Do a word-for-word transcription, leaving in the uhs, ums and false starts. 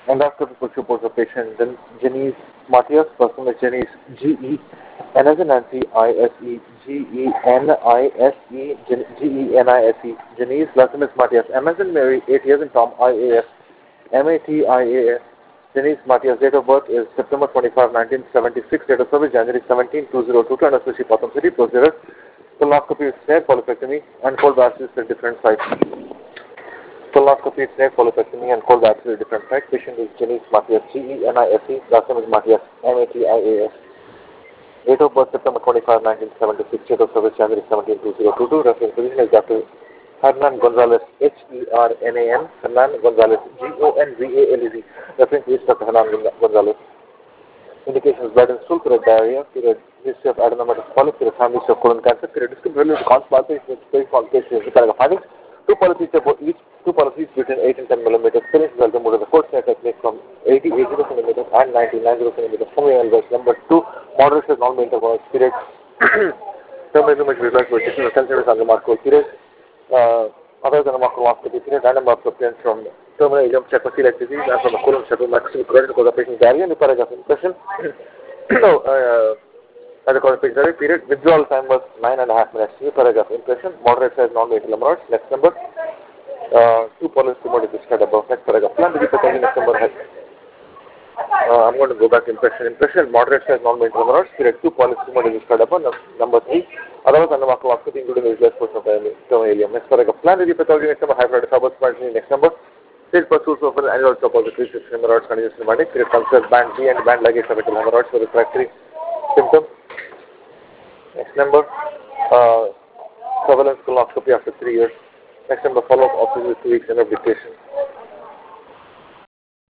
Endoscopy push reports of patient Gen- Janice Matthias, first name is Janice G E, N as in Nancy I S E, G E N I S E, Gen- G E N I S E, Janice, last name is Matthias, M as in Mary, eight years in Tom, I A S, M A T I A S, Janice Matthias, date of birth is September twenty-fifth, nineteen seventy-six, date of service January seventeenth, two thousand twenty-two, and associate Potham City, procedure, colonoscopy is snare, polypectomy, and cold bashes at different sites. Colonoscopy is snare, polypectomy, and cold bashes at different sites. Patient is Janice Matthias, G E N I S E, last name is Matthias, M A T I A S. Date of birth September twenty-fifth, nineteen seventy-six, date of service January seventeenth, two thousand twenty-two, reference physician is Doctor Hernan Gonzalez, H E R N A N, Hernan Gonzalez, G O N V A L E Z, reference is Doctor Hernan Gonzalez. Indications blood and stool, period diarrhea, period history of adenomatous polyps, period family history of colon cancer, period discontinuity with constipation with very complications with paragraph findings, two policies about each, two policies between eight and ten millimeters, finish result of the course net technique from eighty, eighty centimeters and ninety, ninety centimeters from the elbows. Number two, moderate is non-interval period, terminal image results with additional centimeters on the remarkable period, uh, other than a macroscopy period, random observations from terminal ileum check-celiac disease and from the colon shuttle maximum credit because of patient diarrhea and the paragraph impression. So, uh, as a correct picture period, withdrawal time was nine and a half minutes. New paragraph impression, moderate size non-lethal hemorrhoids. Next number, uh, two polyps tumor described above. Next paragraph, plan to be pathology. Next number has. Uh, I'm going to go back to impression. Impression, moderate size non-lethal hemorrhoids. Period two polyps tumor described above. Number three, otherwise under macroscopy including the visual portion of the terminal. Next paragraph, plan to be pathology. Next number, high-fluid fibers. Next number. Stage pursuits of an annual suppository hemorrhoids continuous pneumatic. Period considered band B and band ligate cervical hemorrhoids for refractory symptom. Next number, uh, surveillance colonoscopy after three years. Next number, follow-up after two weeks end of dictation.